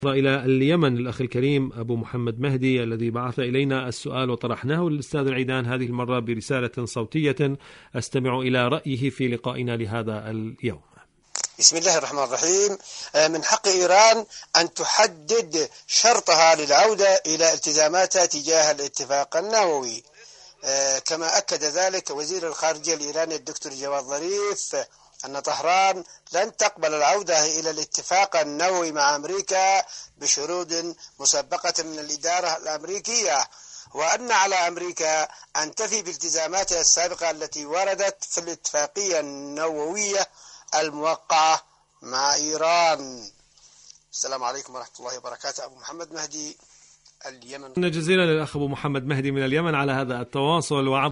إلى اليمن الأخ الكريم أبو محمد مهدي الذي بعث إلينا السؤال وطرحناه للأستاذ العيدان هذه المرة برسالة صوتية أستمع إلى رأيه في لقائنا لهذا اليوم. بسم الله الرحمن الرحيم. من حق إيران أن تحدد شرطها للعودة إلى التزاماتها تجاه الاتفاق النووي، كما أكد ذلك وزير الخارجية الإيراني الدكتور جواد ظريف أن طهران لن تقبل العودة إلى الاتفاق النووي مع أمريكا بشروط مسبقة من الإدارة الأمريكية، وأن على أمريكا أن تفي بالتزاماتها السابقة التي وردت في الاتفاقية النووية الموقعة مع إيران. السلام عليكم ورحمة الله وبركاته. أبو محمد مهدي، اليمن. جزيلا للأخ أبو محمد مهدي من اليمن على هذا التواصل.